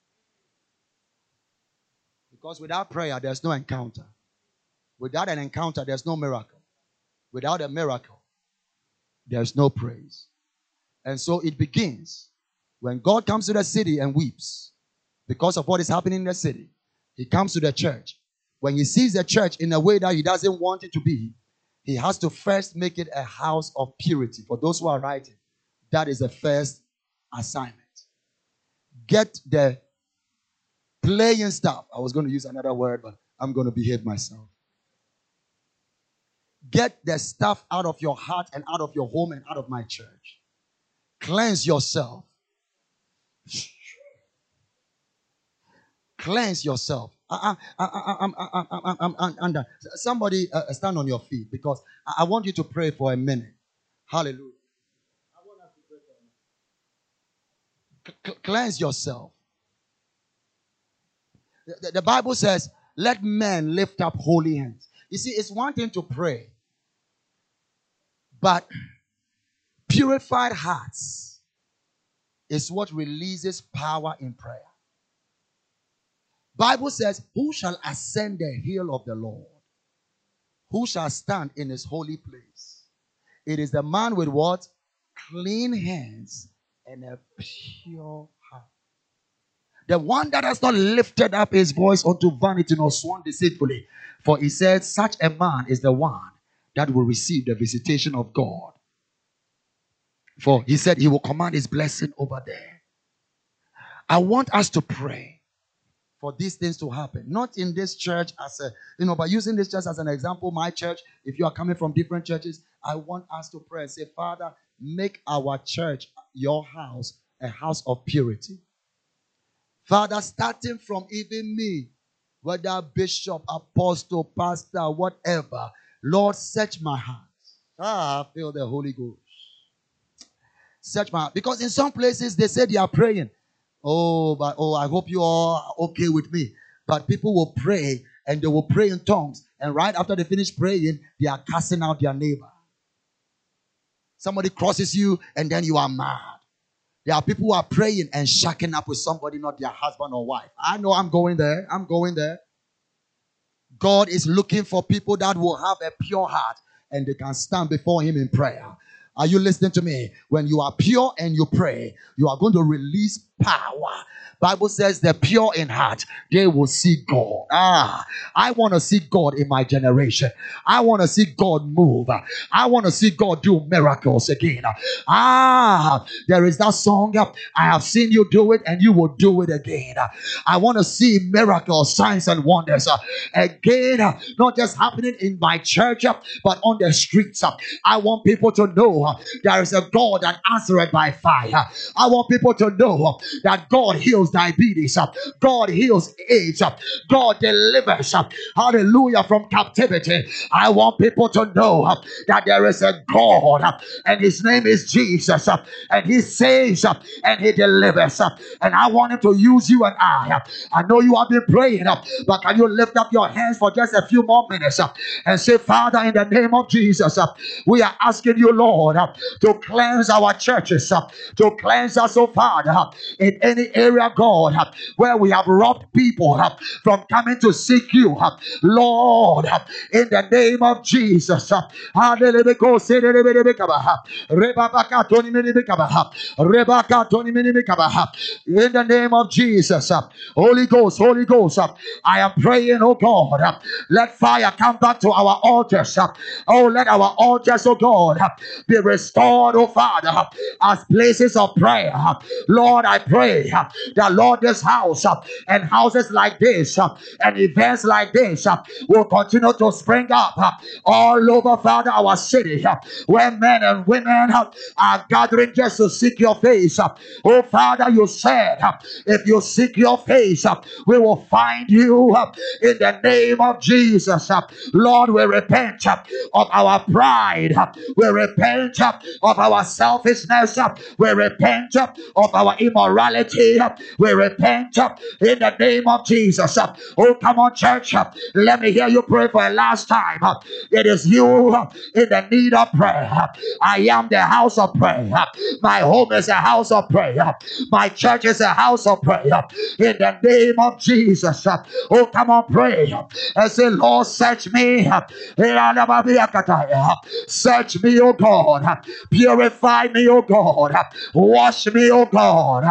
Because without prayer, there's no encounter. Without an encounter, there's no miracle. Without a miracle, there's no praise. And so it begins when God comes to the city and weeps because of what is happening in the city. He comes to the church. When he sees the church in a way that he doesn't want it to be, he has to first make it a house of purity. For those who are writing, that is the first assignment. Get the playing stuff. I was going to use another word, but I'm going to behave myself. Get the stuff out of your heart and out of your home and out of my church. Cleanse yourself. Cleanse yourself. I, I, I, I'm, I'm, I'm, I'm, I'm under. Somebody uh, stand on your feet because I, I want you to pray for a minute. Hallelujah. I want us to pray for a minute. C- cleanse yourself. The, the, the Bible says, let men lift up holy hands. You see, it's one thing to pray, but purified hearts is what releases power in prayer. Bible says, who shall ascend the hill of the Lord? Who shall stand in his holy place? It is the man with what? Clean hands and a pure heart. The one that has not lifted up his voice unto vanity nor sworn deceitfully. For he said, such a man is the one that will receive the visitation of God. For he said he will command his blessing over there. I want us to pray for these things to happen. Not in this church as a, you know, but using this church as an example, my church, if you are coming from different churches, I want us to pray and say, Father, make our church, your house, a house of purity. Father, starting from even me, whether bishop, apostle, pastor, whatever, Lord, search my heart. Ah, I feel the Holy Ghost. Search my heart. Because in some places they say they are praying. Oh, but oh, I hope you all are okay with me. But people will pray and they will pray in tongues. And right after they finish praying, they are casting out their neighbor. Somebody crosses you and then you are mad. There are people who are praying and shacking up with somebody, not their husband or wife. I know I'm going there. I'm going there. God is looking for people that will have a pure heart and they can stand before him in prayer. Are you listening to me? When you are pure and you pray, you are going to release power. Bible says the pure in heart, they will see God. Ah, I want to see God in my generation. I want to see God move. I want to see God do miracles again. Ah, there is that song, I have seen you do it and you will do it again. I want to see miracles, signs and wonders again, not just happening in my church, but on the streets. I want people to know there is a God that answered by fire. I want people to know that God heals diabetes, God heals AIDS, God delivers, hallelujah, from captivity. I want people to know that there is a God and his name is Jesus, and he saves and he delivers, and I want him to use you and I. I know you have been praying, but can you lift up your hands for just a few more minutes and say, Father, in the name of Jesus, we are asking you, Lord, to cleanse our churches, to cleanse us, oh Father, in any area, God, where we have robbed people from coming to seek you, Lord, in the name of Jesus. In the name of Jesus, Holy Ghost, Holy Ghost, I am praying, oh God, let fire come back to our altars. Oh, let our altars, oh God, be restored, oh Father, as places of prayer. Lord, I pray uh, that, Lord, this house uh, and houses like this uh, and events like this uh, will continue to spring up uh, all over, Father, our city, uh, where men and women uh, are gathering just to seek your face. Uh, oh, Father, you said, uh, if you seek your face, uh, we will find you uh, in the name of Jesus. Uh, Lord, we repent uh, of our pride. Uh, we repent uh, of our selfishness. Uh, we repent uh, of our immorality. Uh, we repent uh, in the name of Jesus. Uh, oh, come on, church. Uh, let me hear you pray for a last time. Uh, it is you uh, in the need of prayer. Uh, I am the house of prayer. Uh, my home is a house of prayer. Uh, my church is a house of prayer. Uh, in the name of Jesus. Uh, oh, come on, pray. Uh, and say, Lord, search me. Uh, search me, oh God. Uh, purify me, oh God. Uh, wash me, oh God.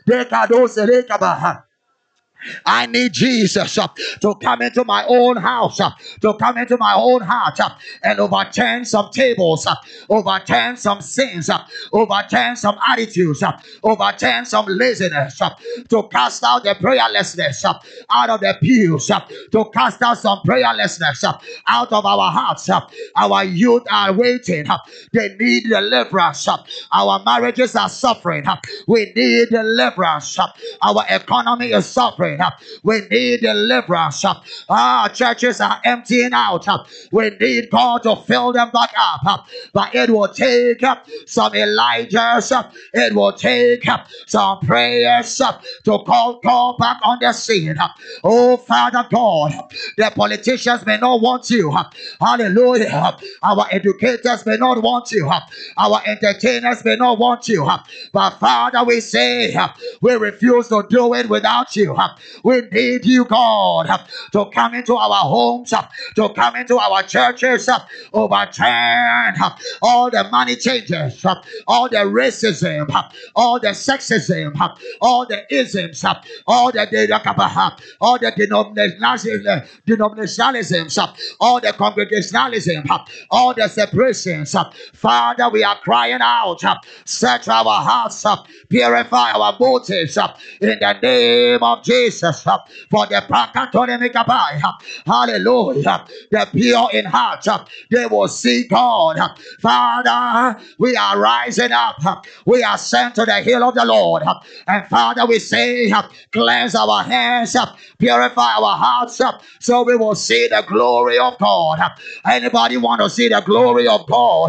Uh, I need Jesus uh, to come into my own house, uh, to come into my own heart uh, and overturn some tables, uh, overturn some sins, uh, overturn some attitudes, uh, overturn some laziness, uh, to cast out the prayerlessness uh, out of the pews, uh, to cast out some prayerlessness uh, out of our hearts. Uh, our youth are waiting. Uh, they need deliverance. Uh, our marriages are suffering. Uh, we need deliverance. Uh, our economy is suffering. We need deliverance. Ah, churches are emptying out. We need God to fill them back up. But it will take some Elijahs. It will take some prayers to call God back on the scene. Oh, Father God, the politicians may not want you. Hallelujah. Our educators may not want you. Our entertainers may not want you. But Father, we say we refuse to do it without you. We need you, God, to come into our homes, to come into our churches, overturn all the money changes, all the racism, all the sexism, all the isms, all the all the denominationalism, denominationalisms, all the congregationalism, all the separations. Father, we are crying out, search our hearts, purify our motives in the name of Jesus. For the Pakatolemikabai, hallelujah, the pure in heart, they will see God. Father, we are rising up, we are sent to the hill of the Lord, and Father, we say, cleanse our hands, purify our hearts, so we will see the glory of God. Anybody want to see the glory of God?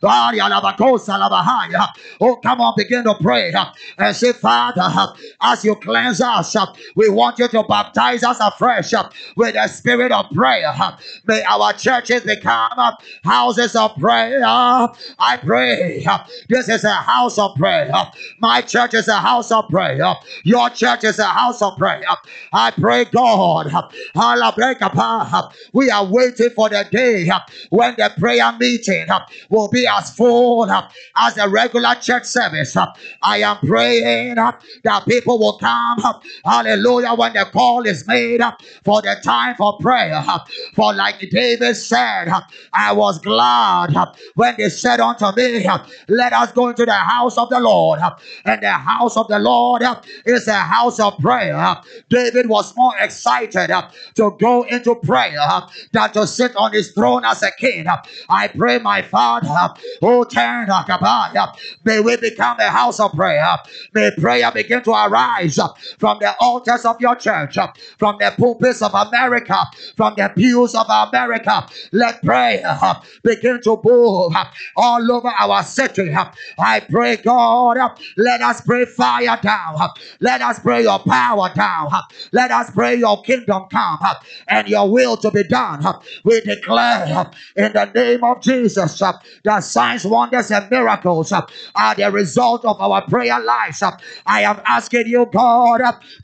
Oh, come on, begin to pray and say, Father, as you cleanse us, we want you to baptize us afresh with the spirit of prayer. May our churches become houses of prayer. I pray this is a house of prayer. My church is a house of prayer. Your church is a house of prayer. I pray, God, we are waiting for the day when the prayer meeting will be as full as a regular church service. I am praying that people will come, hallelujah, when the call is made for the time for prayer. For like David said, I was glad when they said unto me, let us go into the house of the Lord. And the house of the Lord is a house of prayer. David was more excited to go into prayer than to sit on his throne as a king. I pray, my Father, oh, turn, may we become a house of prayer. May prayer begin to arise from the altars of your church, from the pulpits of America, from the pews of America. Let prayer begin to move all over our city. I pray, God, let us pray fire down. Let us pray your power down. Let us pray your kingdom come and your will to be done. We declare in the name of Jesus that signs, wonders, and miracles are the result of our prayer lives. I am asking you, God, to raise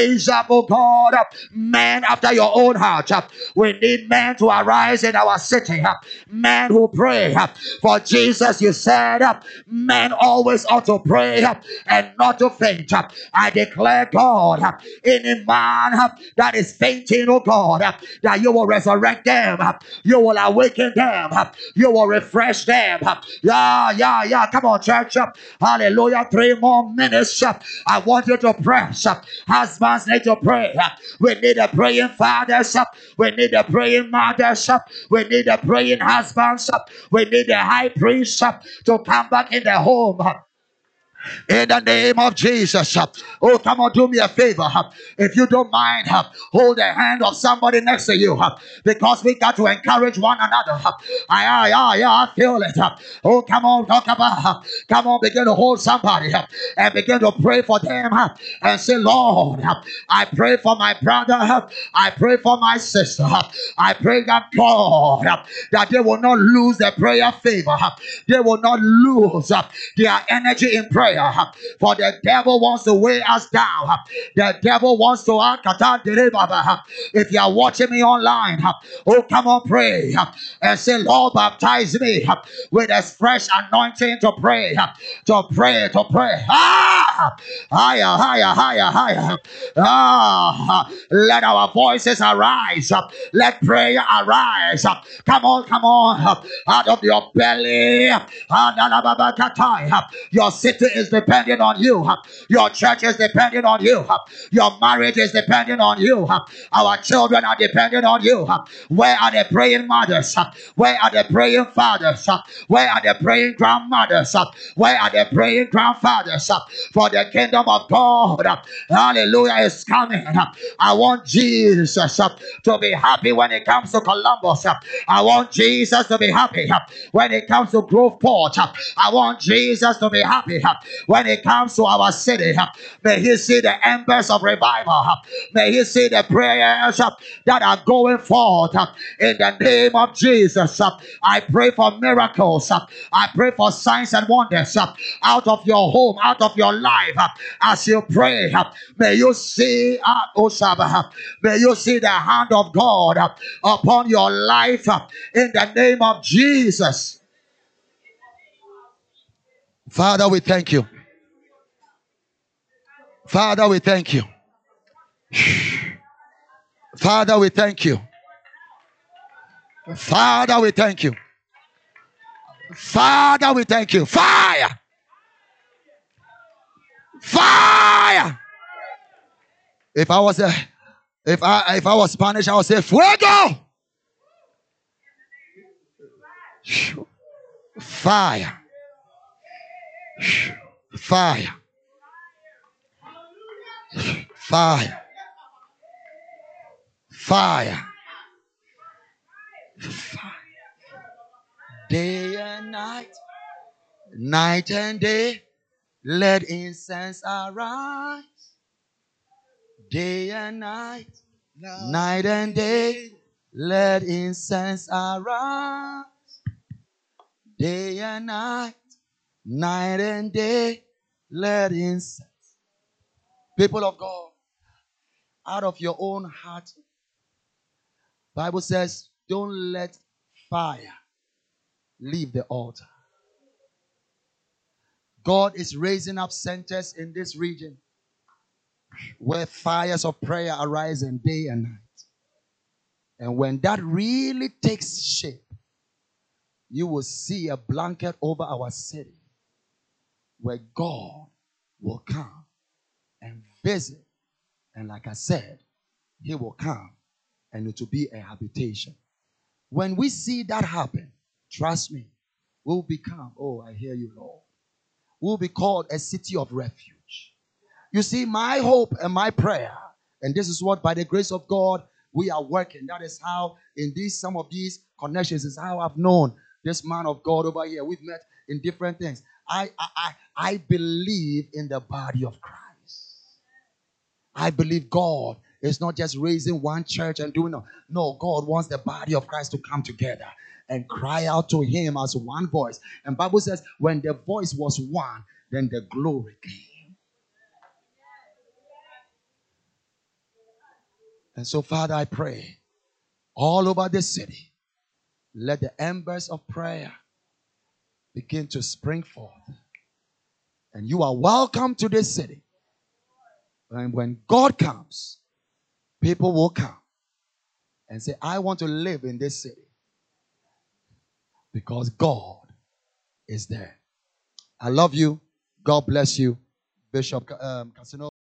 Raise up, oh God, men after your own heart. We need men to arise in our city. Men who pray. For Jesus, you said, men always ought to pray and not to faint. I declare, God, any man that is fainting, oh God, that you will resurrect them. You will awaken them. You will refresh them. Yeah, yeah, yeah. Come on, church. Hallelujah. Three more minutes. I want you to press. Husbands need to pray. We need a praying fathers. We need a praying mothers. We need a praying husbands. We need a high priest to come back in the home. In the name of Jesus. Oh, come on, do me a favor. If you don't mind, hold the hand of somebody next to you, because we got to encourage one another. I, I, I, I feel it. Oh, come on, talk about. Come on, begin to hold somebody and begin to pray for them and say, Lord, I pray for my brother. I pray for my sister. I pray that God, that they will not lose their prayer favor. They will not lose their energy in prayer. For the devil wants to weigh us down. The devil wants to. If you are watching me online, oh, come on, pray and say, Lord, baptize me with a fresh anointing to pray, to pray, to pray. Ah, higher, higher, higher, higher. Ah, let our voices arise. Let prayer arise. Come on, come on, out of your belly. Your city is depending on you. Your church is depending on you. Your marriage is depending on you. Our children are depending on you. Where are the praying mothers? Where are the praying fathers? Where are the praying grandmothers? Where are the praying grandfathers? For the kingdom of God, hallelujah, is coming. I want Jesus to be happy when it comes to Columbus. I want Jesus to be happy when it comes to Groveport. I want Jesus to be happy when it comes to our city. May he see the embers of revival. May he see the prayers that are going forth in the name of Jesus. I pray for miracles. I pray for signs and wonders out of your home, out of your life. As you pray, may you see, may you see the hand of God upon your life in the name of Jesus. Father, we thank you. Father, we thank you. Father, we thank you. Father, we thank you. Father, we thank you. Fire! Fire! If I was a, if I if I was Spanish, I would say fuego. Fire. Fire. Fire. Fire. Fire. Day and night, night and day, let incense arise. Day and night, night, night and day, let incense arise. Day and night, night and day, let incense. People of God, out of your own heart, Bible says, don't let fire leave the altar. God is raising up centers in this region where fires of prayer arise in day and night. And when that really takes shape, you will see a blanket over our city where God will come and visit. And like I said, he will come and it will be a habitation. When we see that happen, trust me, we'll become, oh, I hear you, Lord. We'll be called a city of refuge. You see, my hope and my prayer, and this is what by the grace of God we are working. That is how in these some of these connections is how I've known this man of God over here. We've met in different things. I I I, I believe in the body of Christ. I believe God is not just raising one church and doing no. No, God wants the body of Christ to come together and cry out to him as one voice. And Bible says when the voice was one, then the glory came. And so, Father, I pray all over this city, let the embers of prayer begin to spring forth. And you are welcome to this city. And when God comes, people will come and say, I want to live in this city because God is there. I love you. God bless you. Bishop um, Casino.